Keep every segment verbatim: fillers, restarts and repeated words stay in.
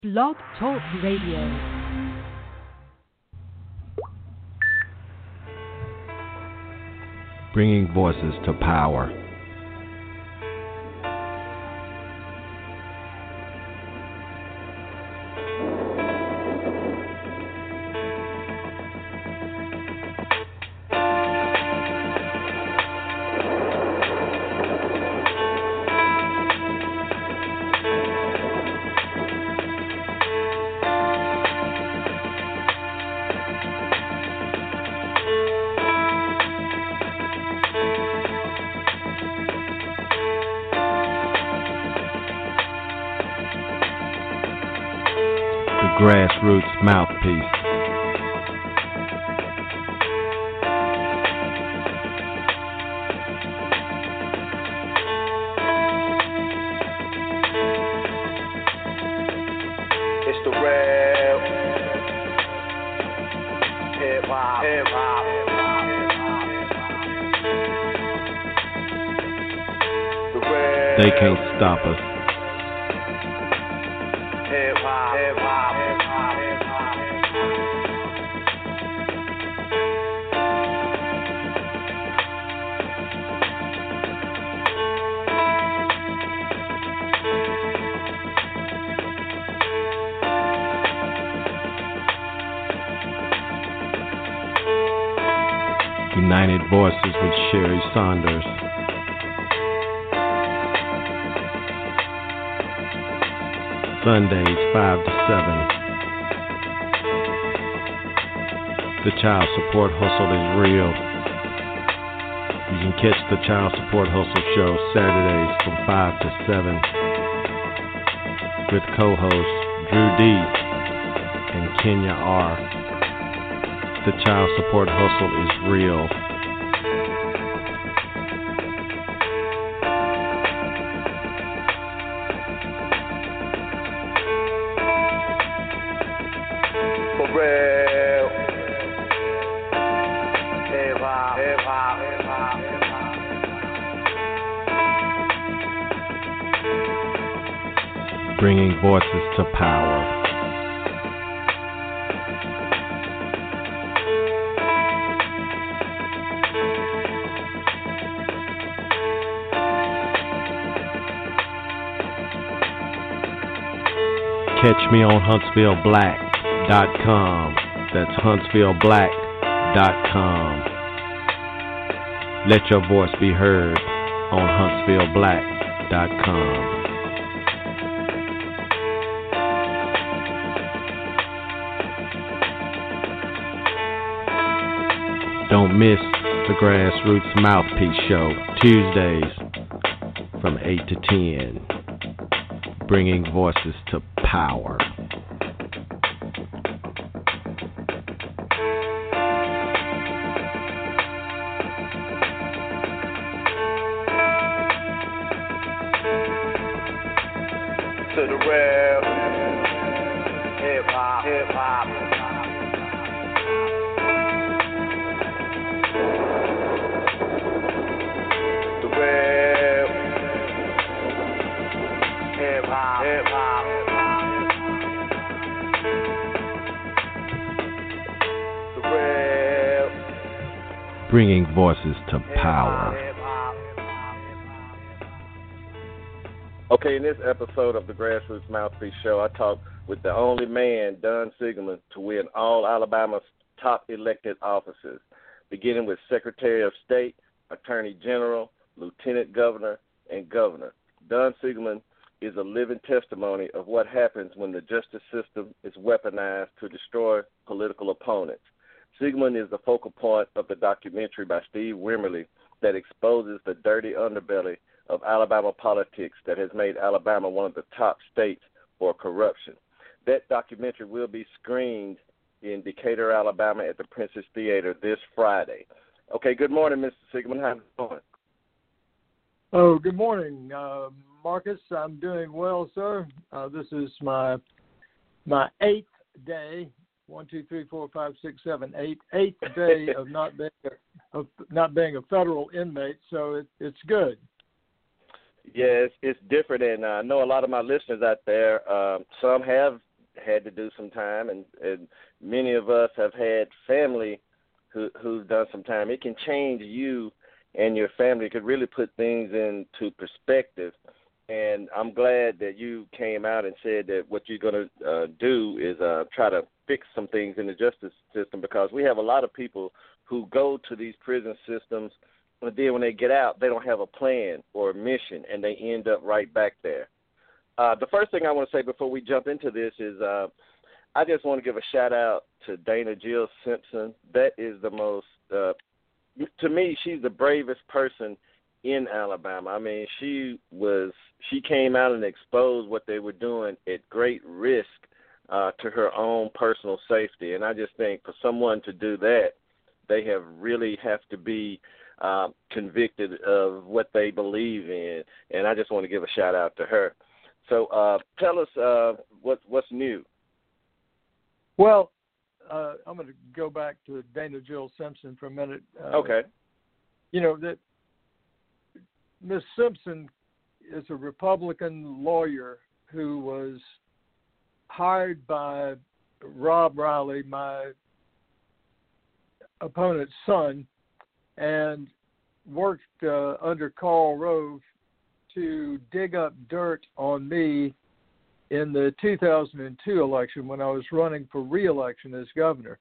Blog Talk Radio. Bringing voices to power. Grassroots Mouthpiece. It's the real hip hop, hip hop. They can't stop us. Hip hop, hip hop. United Voices with Sherry Saunders. Sundays, five to seven. The Child Support Hustle is real. You can catch the Child Support Hustle show Saturdays from five to seven with co-hosts Drew D and Kenya R. The Child Support Hustle is real. For real. Hip hop, hip hop, hip hop, hip hop. Bringing voices to power. Catch me on Huntsville Black dot com. That's Huntsville Black dot com. Let your voice be heard on Huntsville Black dot com. Don't miss the Grassroots Mouthpiece Show, Tuesdays from eight to ten. Bringing voices to power. To the real hip hop, hip hop. The real hip hop, hip hop. The real Bringing voices to power. Okay, in this episode of the Grassroots Mouthpiece Show, I talked with the only man, Don Siegelman, to win all Alabama's top elected offices, beginning with Secretary of State, Attorney General, Lieutenant Governor, and Governor. Don Siegelman is a living testimony of what happens when the justice system is weaponized to destroy political opponents. Siegelman is the focal point of the documentary by Steve Wimmerly that exposes the dirty underbelly of Alabama politics that has made Alabama one of the top states for corruption. That documentary will be screened in Decatur, Alabama at the Princess Theater this Friday. Okay, good morning, Mister Siegelman. How you doing? Oh, good morning, uh, Marcus. I'm doing well, sir. Uh, this is my my eighth day. One, two, three, four, five, six, seven, eight. Eighth day of not being a, of not being a federal inmate, so it, it's good. Yeah, it's, it's different, and I know a lot of my listeners out there, um, some have had to do some time, and, and many of us have had family who, who's done some time. It can change you and your family. It could really put things into perspective. And I'm glad that you came out and said that what you're going to uh, do is uh, try to fix some things in the justice system, because we have a lot of people who go to these prison systems, but then when they get out, they don't have a plan or a mission, and they end up right back there. Uh, the first thing I want to say before we jump into this is uh, I just want to give a shout-out to Dana Jill Simpson. That is the most, uh, to me, she's the bravest person in Alabama. I mean, she was, she came out and exposed what they were doing at great risk uh, to her own personal safety. And I just think for someone to do that, they have really have to be uh, convicted of what they believe in. And I just want to give a shout out to her. So uh, tell us uh, what, what's new. Well, uh, I'm going to go back to Dana Jill Simpson for a minute. Uh, okay. You know, that Miz Simpson is a Republican lawyer who was hired by Rob Riley, my opponent's son, and worked uh, under Karl Rove to dig up dirt on me in the two thousand two election when I was running for re-election as governor.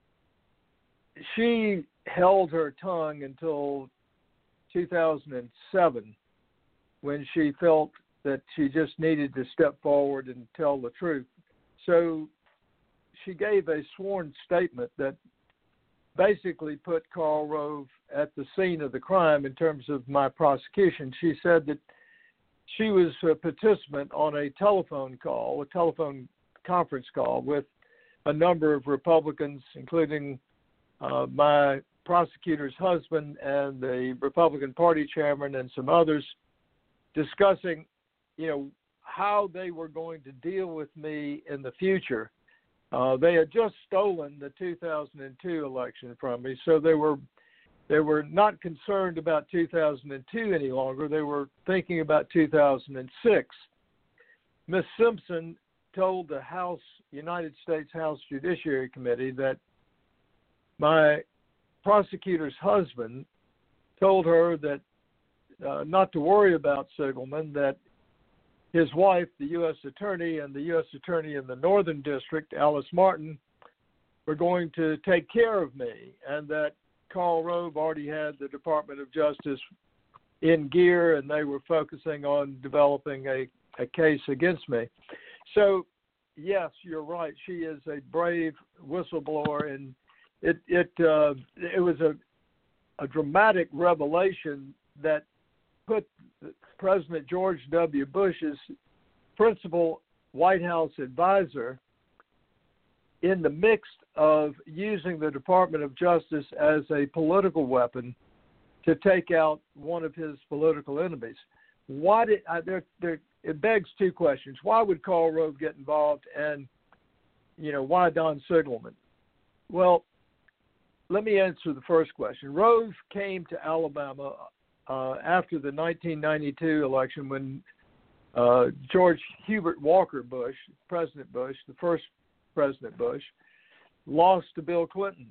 She held her tongue until two thousand seven, when she felt that she just needed to step forward and tell the truth. So she gave a sworn statement that basically put Karl Rove at the scene of the crime in terms of my prosecution. She said that she was a participant on a telephone call, a telephone conference call with a number of Republicans, including uh, my prosecutor's husband and the Republican Party chairman and some others, discussing, you know, how they were going to deal with me in the future. Uh, they had just stolen the two thousand two election from me, so they were they were not concerned about two thousand two any longer. They were thinking about two thousand six. Miz Simpson told the House, United States House Judiciary Committee, that my prosecutor's husband told her that uh, not to worry about Sigelman, that his wife, the U S attorney, and the U S attorney in the Northern District, Alice Martin, were going to take care of me, and that Karl Rove already had the Department of Justice in gear, and they were focusing on developing a, a case against me. So, yes, you're right. She is a brave whistleblower, and it it uh, it was a a dramatic revelation that put President George W. Bush's principal White House advisor in the mix of using the Department of Justice as a political weapon to take out one of his political enemies. Why did I, there, there, it begs two questions. Why would Karl Rove get involved, and, you know, why Don Sigelman? Well, let me answer the first question. Rove came to Alabama uh, after the nineteen ninety-two election when uh, George Hubert Walker Bush, President Bush, the first President Bush, lost to Bill Clinton.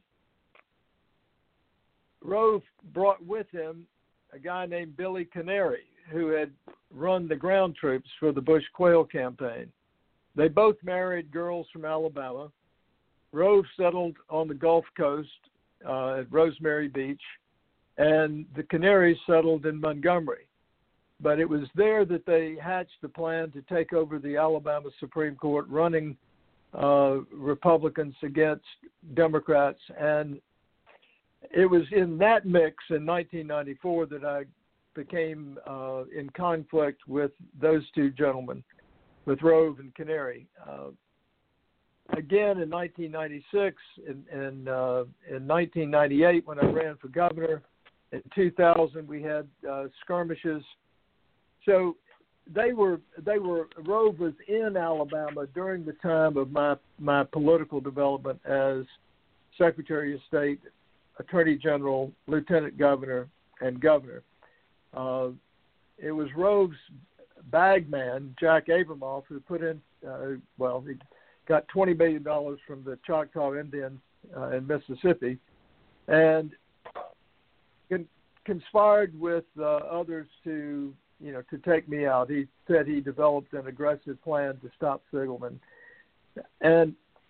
Rove brought with him a guy named Billy Canary, who had run the ground troops for the Bush Quayle campaign. They both married girls from Alabama. Rove settled on the Gulf Coast uh, at Rosemary Beach, and the Canaries settled in Montgomery. But it was there that they hatched the plan to take over the Alabama Supreme Court, running uh, Republicans against Democrats. And it was in that mix in nineteen ninety-four that I became uh, in conflict with those two gentlemen, with Rove and Canary. Uh, again, in nineteen ninety-six, in, in, uh, in nineteen ninety-eight, when I ran for governor, in two thousand, we had uh, skirmishes. So they were, they were, Rove was in Alabama during the time of my, my political development as Secretary of State, Attorney General, Lieutenant Governor, and Governor. Uh, it was Rove's bag man, Jack Abramoff, who put in, uh, well, he, got twenty million dollars from the Choctaw Indians uh, in Mississippi, and con- conspired with uh, others to, you know, to take me out. He said he developed an aggressive plan to stop Sigelman. And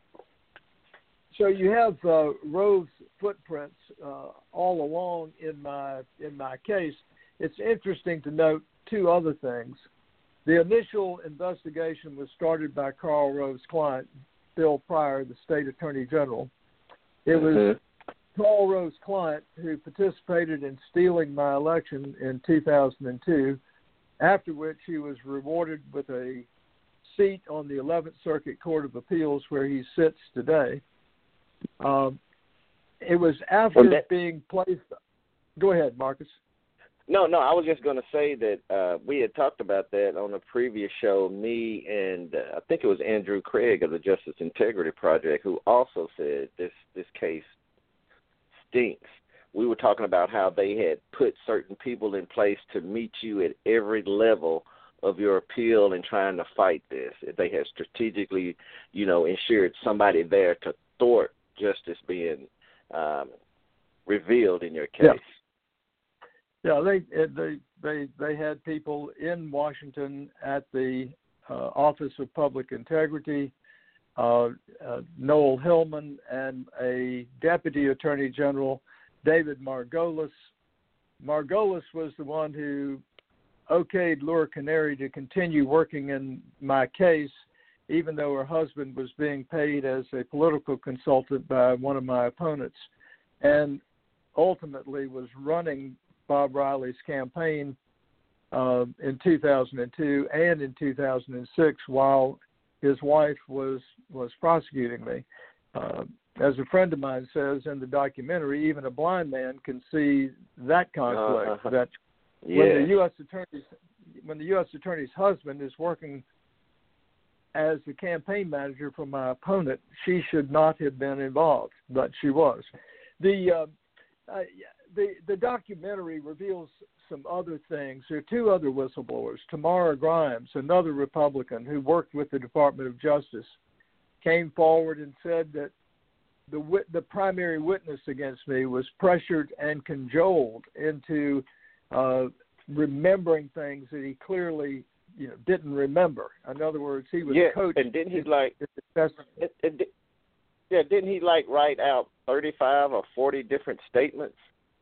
so you have uh, Rove's footprints uh, all along in my in my case. It's interesting to note two other things. The initial investigation was started by Karl Rove's client, Bill Pryor, the state attorney general. It was mm-hmm. Karl Rove's client who participated in stealing my election in two thousand two, after which he was rewarded with a seat on the eleventh Circuit Court of Appeals, where he sits today. Um, it was after well, that, being placed. Go ahead, Marcus. No, no, I was just going to say that uh, we had talked about that on a previous show, me and uh, I think it was Andrew Craig of the Justice Integrity Project, who also said this, this case stinks. We were talking about how they had put certain people in place to meet you at every level of your appeal and trying to fight this. They had strategically, you know, ensured somebody there to thwart justice being um, revealed in your case. Yeah. Yeah, they they they they had people in Washington at the uh, Office of Public Integrity, uh, uh, Noel Hillman, and a Deputy Attorney General, David Margolis. Margolis was the one who okayed Laura Canary to continue working in my case, even though her husband was being paid as a political consultant by one of my opponents, and ultimately was running Bob Riley's campaign uh, in two thousand two and in two thousand six while his wife was was prosecuting me. Uh, as a friend of mine says in the documentary, even a blind man can see that conflict. Uh, that yeah. when the U S attorney's when the U S attorney's husband is working as the campaign manager for my opponent, she should not have been involved, but she was. The uh, uh, The, the documentary reveals some other things. There are two other whistleblowers. Tamara Grimes, another Republican who worked with the Department of Justice, came forward and said that the the primary witness against me was pressured and cajoled into uh, remembering things that he clearly, you know, didn't remember. In other words, he was yeah, coached. and didn't he like? It, it, yeah, didn't he like write out thirty-five or forty different statements?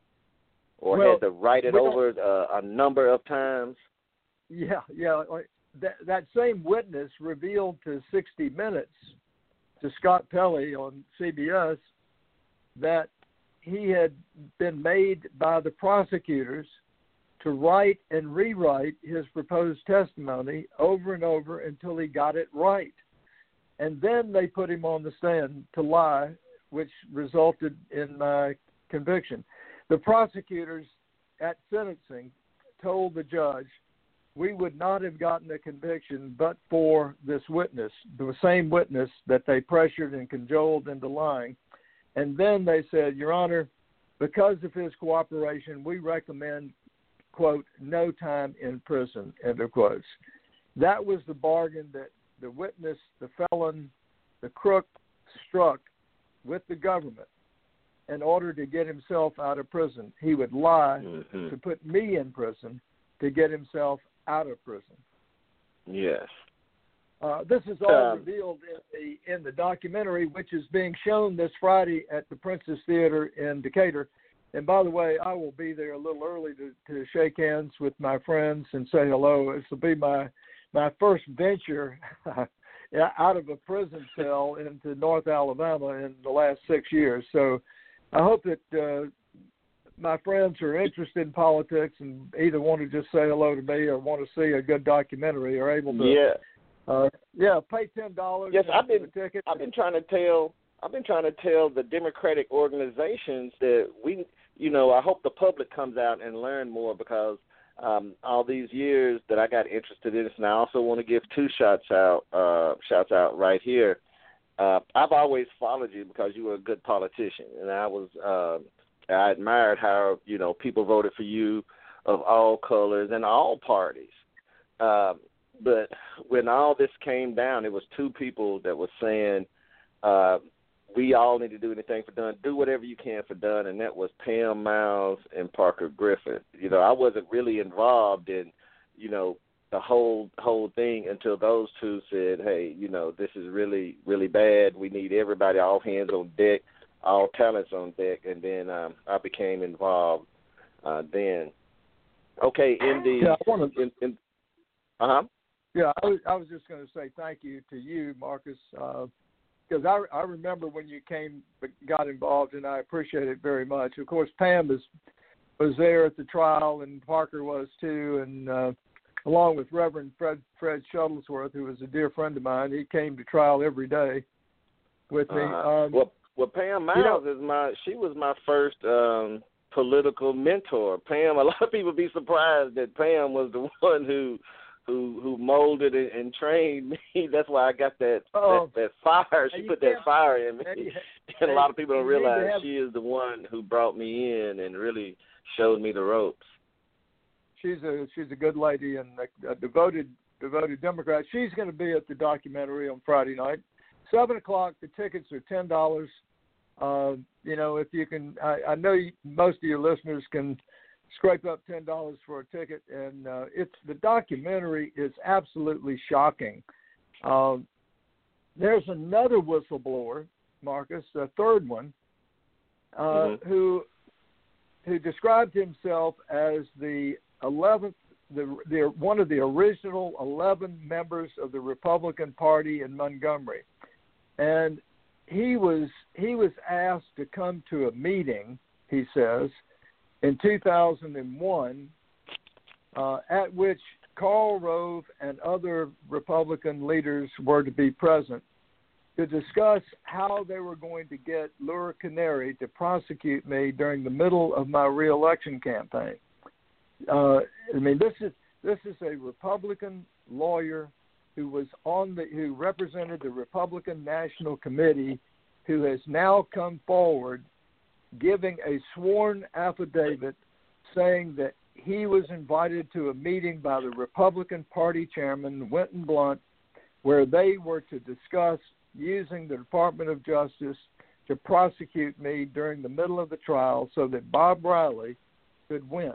Or well, had to write it over uh, a number of times? Yeah, yeah. That, that same witness revealed to sixty minutes, to Scott Pelley on C B S, that he had been made by the prosecutors to write and rewrite his proposed testimony over and over until he got it right. And then they put him on the stand to lie, which resulted in my conviction. The prosecutors at sentencing told the judge we would not have gotten a conviction but for this witness, the same witness that they pressured and cajoled into lying. And then they said, Your Honor, because of his cooperation, we recommend, quote, no time in prison, end of quotes. That was the bargain that the witness, the felon, the crook struck with the government. In order to get himself out of prison, he would lie mm-hmm. to put me in prison to get himself out of prison. Yes. Uh, this is all um, revealed in the in the documentary, which is being shown this Friday at the Princess Theater in Decatur. And by the way, I will be there a little early to, to shake hands with my friends and say hello. This will be my my first venture out of a prison cell into North Alabama in the last six years. So I hope that uh, my friends who are interested in politics and either want to just say hello to me or want to see a good documentary are able to. Yeah. Uh, yeah, pay ten dollars. Yes, I've been. Ticket. I've been trying to tell. I've been trying to tell the Democratic organizations that we, you know, I hope the public comes out and learn more because um, all these years that I got interested in this, and I also want to give two shots out. Uh, shouts out right here. Uh, I've always followed you because you were a good politician, and I was. Uh, I admired how you know people voted for you of all colors and all parties. Um, but when all this came down, it was two people that were saying, uh, we all need to do anything for Dunn. Do whatever you can for Dunn, and that was Pam Miles and Parker Griffin. You know, I wasn't really involved in, you know, the whole whole thing until those two said, hey, you know, this is really, really bad. We need everybody, all hands on deck, all talents on deck. And then um, I became involved uh, then. Okay, in the yeah, I wanna, in, in, uh-huh. Yeah, I was, I was just going to say thank you to you, Marcus, because uh, I, I remember when you came, got involved, and I appreciate it very much. Of course, Pam was, was there at the trial, and Parker was too, and uh, along with Reverend Fred, Fred Shuttlesworth, who was a dear friend of mine. He came to trial every day with me. Uh, Um, well, well, Pam Miles you know, is my, she was my first um, political mentor. Pam, a lot of people be surprised that Pam was the one who who who molded and, and trained me. That's why I got that oh, that, that fire. She put that fire in me. And, and a lot of people don't realize have, she is the one who brought me in and really showed me the ropes. She's a she's a good lady and a, a devoted devoted Democrat. She's going to be at the documentary on Friday night, seven o'clock. The tickets are ten dollars. Uh, you know, if you can, I, I know you, most of your listeners can scrape up ten dollars for a ticket, and uh, it's the documentary is absolutely shocking. Um, there's another whistleblower, Marcus, a third one, uh, mm-hmm. who who described himself as the eleventh, the, the one of the original eleven members of the Republican Party in Montgomery, and he was he was asked to come to a meeting, he says, in two thousand one, uh, at which Karl Rove and other Republican leaders were to be present to discuss how they were going to get Laura Canary to prosecute me during the middle of my reelection campaign. Uh, I mean, this is this is a Republican lawyer who was on the who represented the Republican National Committee, who has now come forward giving a sworn affidavit saying that he was invited to a meeting by the Republican Party chairman, Winton Blunt, where they were to discuss using the Department of Justice to prosecute me during the middle of the trial so that Bob Riley could win.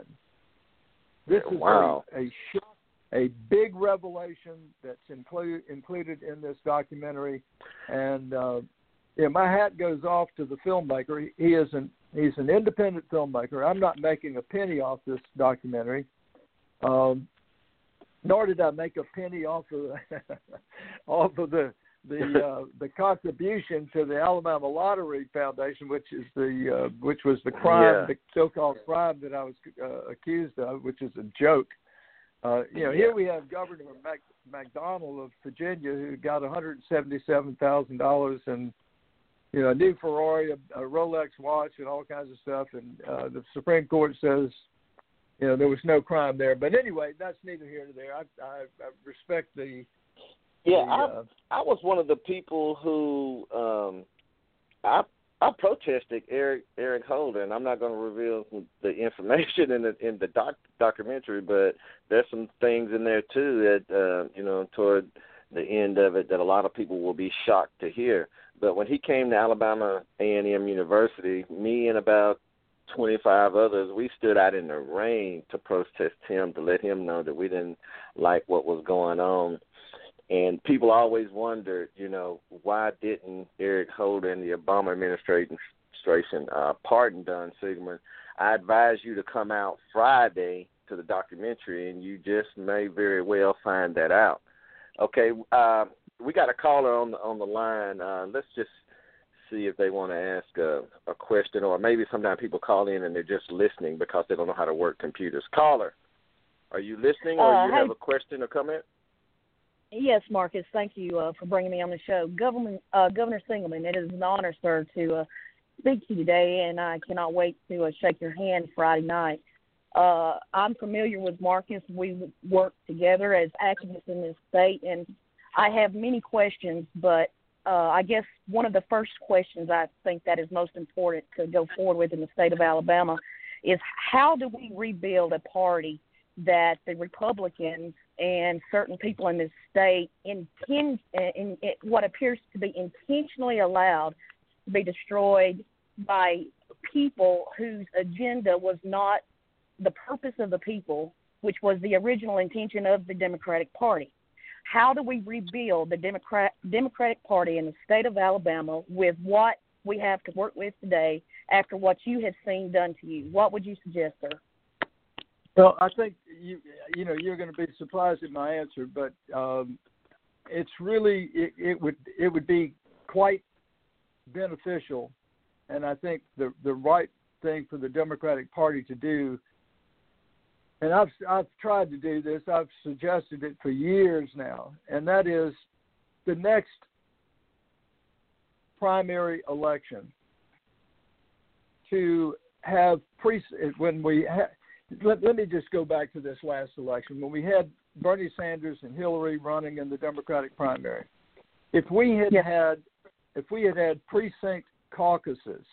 This is wow. a, a, a big revelation that's include, included in this documentary, and uh, yeah, my hat goes off to the filmmaker. He, he is an he's an independent filmmaker. I'm not making a penny off this documentary, um, nor did I make a penny off of off of the the uh, the contribution to the Alabama Lottery Foundation, which is the uh, which was the crime, yeah. the so-called crime that I was uh, accused of, which is a joke. Uh, you know, here we have Governor Mac- McDonald of Virginia who got one hundred seventy-seven thousand dollars and you know, a new Ferrari, a, a Rolex watch, and all kinds of stuff. And uh, the Supreme Court says, you know, there was no crime there. But anyway, that's neither here nor there. I, I, I respect the. Yeah, the, I, uh, I was one of the people who um, I I protested Eric Eric Holder, and I'm not going to reveal the information in the in the doc, documentary, but there's some things in there too that uh, you know toward the end of it that a lot of people will be shocked to hear. But when he came to Alabama A and M University, me and about twenty-five others, we stood out in the rain to protest him, to let him know that we didn't like what was going on. And people always wondered, you know, why didn't Eric Holder and the Obama administration uh, pardon Dunn Siegman? I advise you to come out Friday to the documentary, and you just may very well find that out. Okay, uh, we got a caller on the on the line. Uh, let's just see if they want to ask a, a question, or maybe sometimes people call in and they're just listening because they don't know how to work computers. Caller, are you listening, or uh, you hey, have a question or comment? Yes, Marcus. Thank you uh, for bringing me on the show. Governor, uh, Governor Siegman, it is an honor, sir, to uh, speak to you today, and I cannot wait to uh, shake your hand Friday night. Uh, I'm familiar with Marcus. We work together as activists in this state, and I have many questions, but uh, I guess one of the first questions I think that is most important to go forward with in the state of Alabama is how do we rebuild a party that the Republicans and certain people in this state intend, in, in what appears to be intentionally allowed to be destroyed by people whose agenda was not the purpose of the people, which was the original intention of the Democratic Party. How do we rebuild the Democrat, Democratic Party in the state of Alabama with what we have to work with today after what you have seen done to you? What would you suggest, sir? Well, I think you you know you're going to be surprised at my answer, but um, it's really it, it would it would be quite beneficial, and I think the the right thing for the Democratic Party to do. And I've I've tried to do this. I've suggested it for years now, and that is the next primary election to have pre when we ha, let, let me just go back to this last election when we had Bernie Sanders and Hillary running in the Democratic primary. If we had yeah. had if we had had precinct caucuses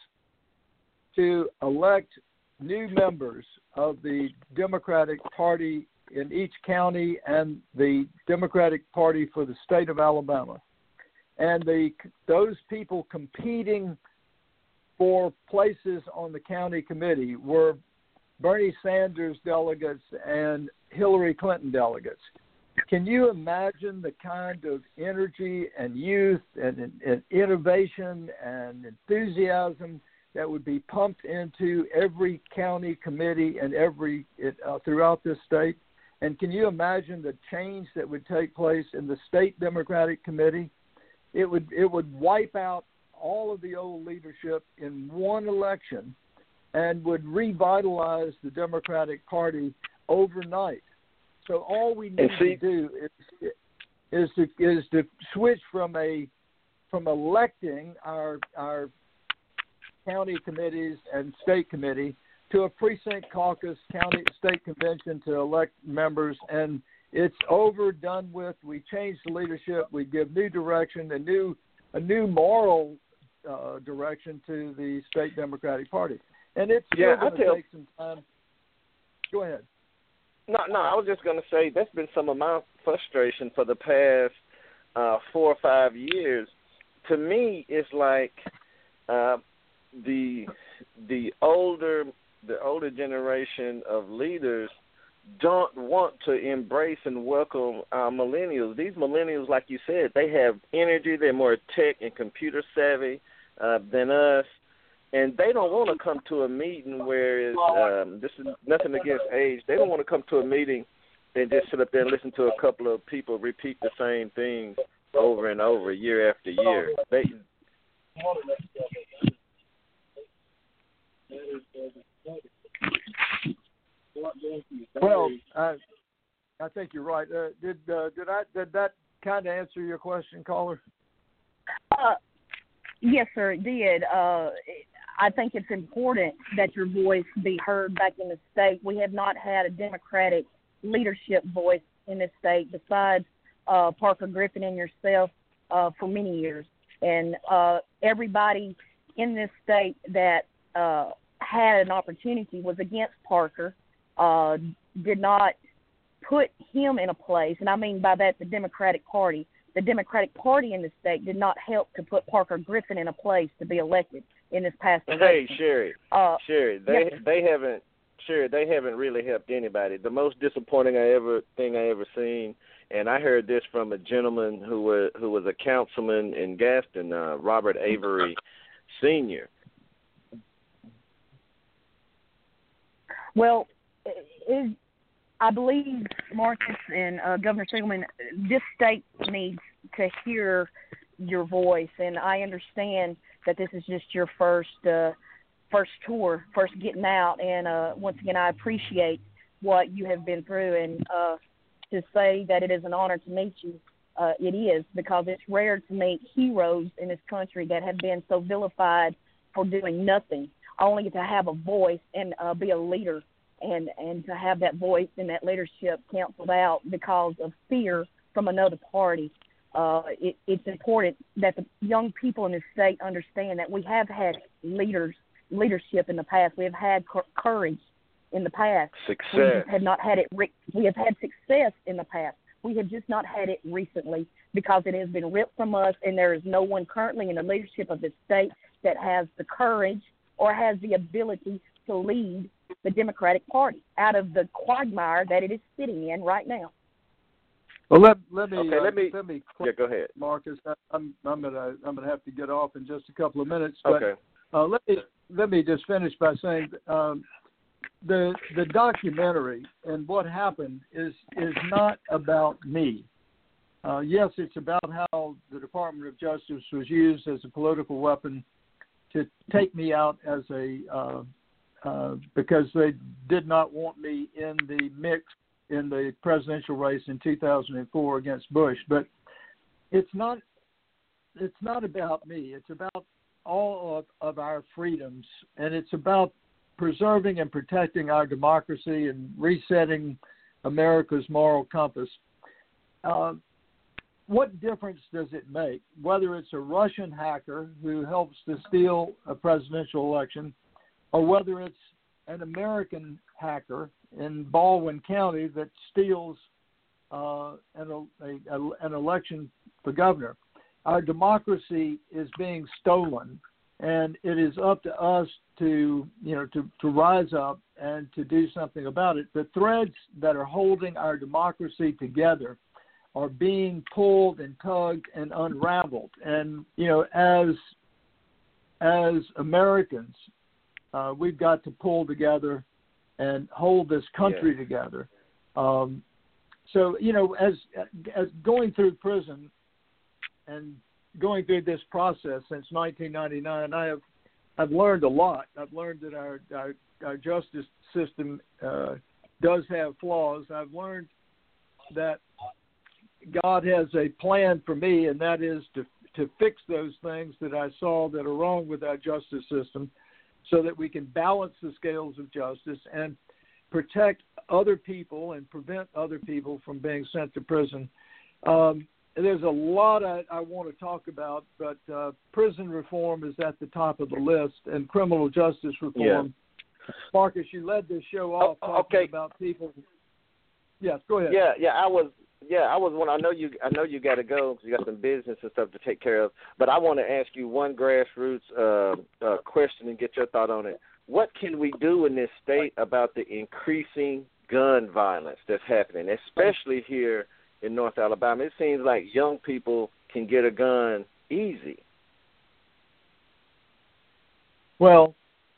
to elect new members of the Democratic Party in each county and the Democratic Party for the state of Alabama, and the those people competing for places on the county committee were Bernie Sanders delegates and Hillary Clinton delegates. Can you imagine the kind of energy and youth and, and innovation and enthusiasm that would be pumped into every county committee and every uh, throughout this state? And can you imagine the change that would take place in the state Democratic Committee? It would it would wipe out all of the old leadership in one election and would revitalize the Democratic Party overnight. So all we need see, to do is is to is to switch from a from electing our our county committees and state committee to a precinct caucus, county state convention to elect members, and it's over, done with. We change the leadership. We give new direction, a new a new moral uh, direction to the state Democratic Party. And it's still yeah, going to take some time. Go ahead. No, no, I was just going to say that's been some of my frustration for the past uh, four or five years. To me, it's like uh, the the older the older generation of leaders don't want to embrace and welcome our millennials. These millennials, like you said, they have energy. They're more tech and computer savvy uh, than us, and they don't want to come to a meeting where it's, um, this is nothing against age. They don't want to come to a meeting and just sit up there and listen to a couple of people repeat the same things over and over, year after year. They Well, I, I think you're right. Uh, did uh, did I did that kind of answer your question, caller? Uh, yes, sir, it did. Uh, I think it's important that your voice be heard back in the state. We have not had a Democratic leadership voice in this state besides uh, Parker Griffin and yourself uh, for many years. And uh, everybody in this state that uh, had an opportunity was against Parker, uh, did not put him in a place, and I mean by that the Democratic Party. The Democratic Party in the state did not help to put Parker Griffin in a place to be elected in this past election. Hey, Sherry, uh, Sherry, they yes, they haven't Sherry, they haven't really helped anybody. The most disappointing I ever thing I ever seen, and I heard this from a gentleman who was who was a councilman in Gaston, uh, Robert Avery Senior Well, it, I believe, Marcus and uh, Governor Siegelman, this state needs to hear your voice, and I understand that this is just your first uh, first tour, first getting out, and uh, once again, I appreciate what you have been through, and uh, to say that it is an honor to meet you, uh, it is, because it's rare to meet heroes in this country that have been so vilified for doing nothing, only to have a voice and uh, be a leader, and, and to have that voice and that leadership canceled out because of fear from another party. Uh, it, it's important that the young people in this state understand that we have had leaders, leadership in the past. We have had courage in the past. Success. We just have not had it. Re- we have had success in the past. We have just not had it recently because it has been ripped from us, and there is no one currently in the leadership of this state that has the courage or has the ability to lead the Democratic Party out of the quagmire that it is sitting in right now. Well, let let me Okay, uh, let me- let me Yeah, go ahead. Marcus. I, I'm I'm gonna I'm gonna have to get off in just a couple of minutes. But, Okay. Uh, let me let me just finish by saying um, the the documentary and what happened is is not about me. Uh, yes, it's about how the Department of Justice was used as a political weapon to take me out as a uh, uh, because they did not want me in the mix in the presidential race in two thousand four against Bush. But it's not it's not about me. It's about all of, of our freedoms, and it's about preserving and protecting our democracy and resetting America's moral compass. Uh, what difference does it make whether it's a Russian hacker who helps to steal a presidential election or whether it's an American hacker in Baldwin County that steals uh, an, a, a, an election for governor? Our democracy is being stolen, and it is up to us to, you know, to, to rise up and to do something about it. The threads that are holding our democracy together are being pulled and tugged and unraveled. And, you know, as as Americans, uh, we've got to pull together and hold this country yeah. together. Um, so, you know, as as going through prison and going through this process since nineteen ninety-nine, I have I've learned a lot. I've learned that our our, our justice system uh, does have flaws. I've learned that God has a plan for me, and that is to to fix those things that I saw that are wrong with our justice system, so that we can balance the scales of justice and protect other people and prevent other people from being sent to prison. Um, there's a lot I, I want to talk about, but uh, prison reform is at the top of the list, and criminal justice reform. Yeah. Marcus, you led this show off oh, talking okay. about people. Yes, go ahead. Yeah, yeah, I was. Yeah, I was one. I know you. I know you got to go because you got some business and stuff to take care of. But I want to ask you one grassroots uh, uh, question and get your thought on it. What can we do in this state about the increasing gun violence that's happening, especially here in North Alabama? It seems like young people can get a gun easy. Well,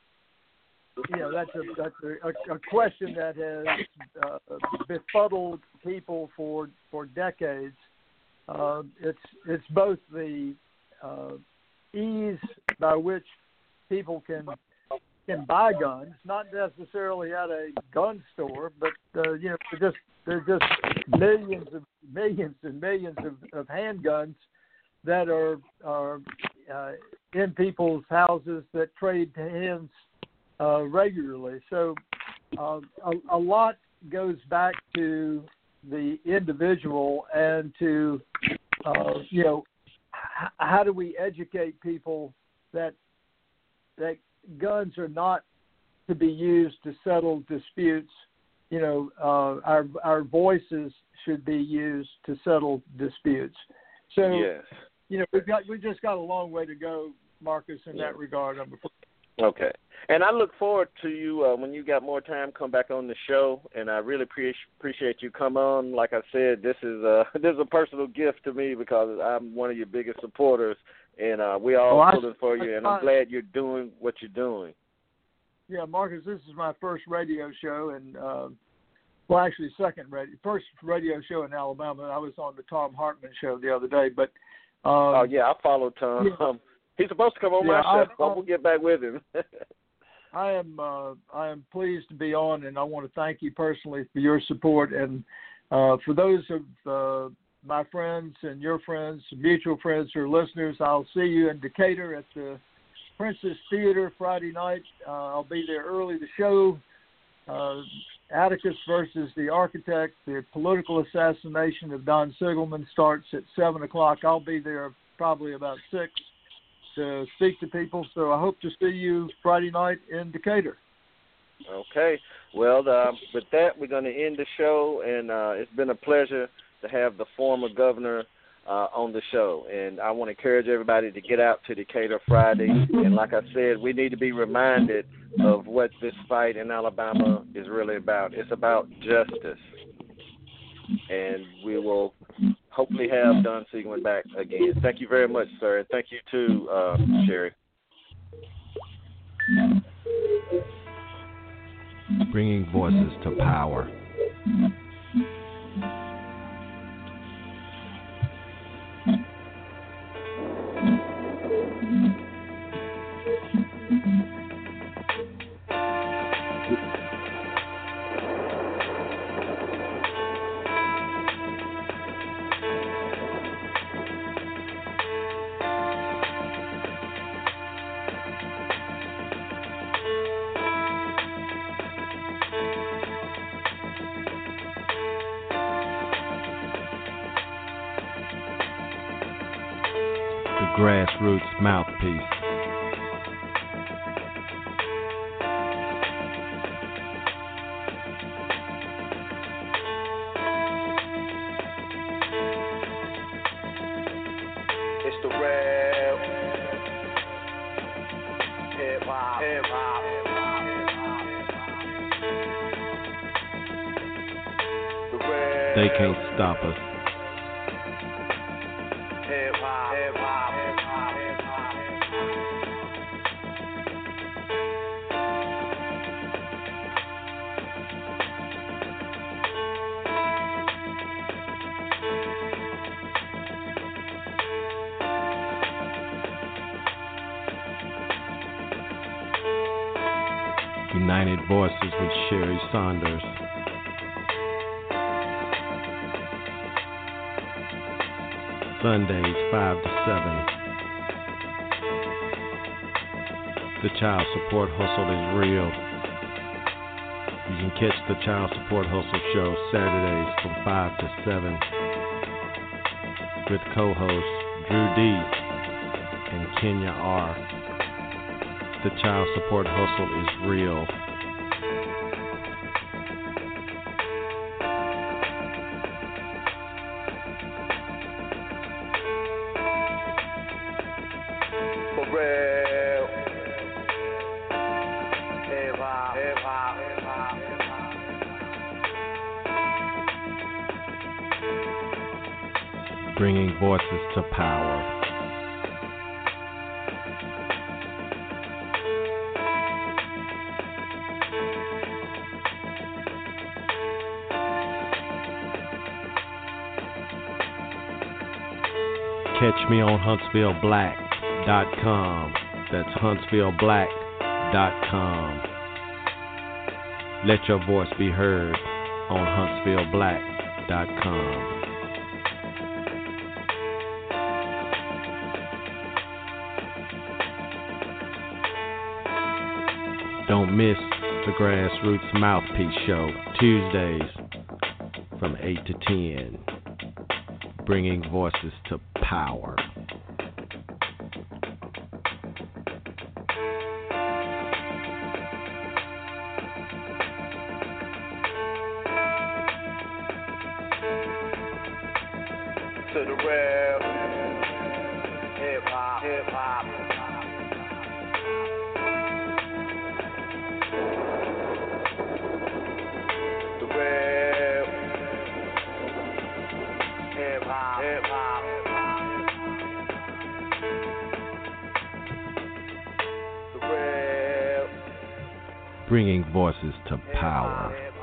you know, that's a that's a, a question that has uh, befuddled people for for decades. Uh, it's it's both the uh, ease by which people can can buy guns, not necessarily at a gun store, but uh, you know, they're just they're just millions of millions and millions of, of handguns that are are uh, in people's houses that trade hands uh, regularly. So uh, a, a lot goes back to the individual and to uh, you know, h- how do we educate people that that guns are not to be used to settle disputes. You know, uh, our our voices should be used to settle disputes. So, yes. you know, we've got we just got a long way to go, Marcus, in yeah. that regard. I'm afraid. Okay. And I look forward to you uh, when you got more time, come back on the show. And I really pre- appreciate you come on. Like I said, this is a this is a personal gift to me because I'm one of your biggest supporters, and uh, we're all well, pulling for you. And I'm glad you're doing what you're doing. Yeah, Marcus, this is my first radio show, and uh, well, actually, second radio, first radio show in Alabama. I was on the Tom Hartman show the other day, but um, oh yeah, I follow Tom. Yeah. Um, he's supposed to come on yeah, my show. I, I, we'll get back with him. I am uh, I am pleased to be on, and I want to thank you personally for your support. And uh, for those of uh, my friends and your friends, mutual friends who are listeners, I'll see you in Decatur at the Princess Theater Friday night. Uh, I'll be there early to show uh, Atticus versus the Architect. The political assassination of Don Sigelman starts at seven o'clock. I'll be there probably about six to speak to people. So I hope to see you Friday night in Decatur. Okay. Well, uh, with that, we're going to end the show, and uh, it's been a pleasure to have the former governor uh, on the show. And I want to encourage everybody to get out to Decatur Friday. And like I said, we need to be reminded of what this fight in Alabama is really about. It's about justice. And we will hopefully have Don Siegelman back again. Thank you very much, sir. And thank you, too, uh, Sherry. Bringing voices to power. Grassroots mouthpiece. It's the real hip hop, hip hop. The real They can't stop us. hip hop, hip hop. United Voices with Sherry Saunders. Sundays, five to seven. The Child Support Hustle is real. You can catch the Child Support Hustle show Saturdays from five to seven with co-hosts Drew D and Kenya R. The Child Support Hustle is real. For real. Hip hop, hip hop, hip hop, hip hop. Bringing voices to power. Catch me on Huntsville Black dot com. That's Huntsville Black dot com. Let your voice be heard on Huntsville Black dot com. Don't miss the Grassroots Mouthpiece Show, Tuesdays from eight to ten. Bringing voices to power. To the real hip hop, hip hop. The real hip hop, hip hop. The real Bringing voices to power. hip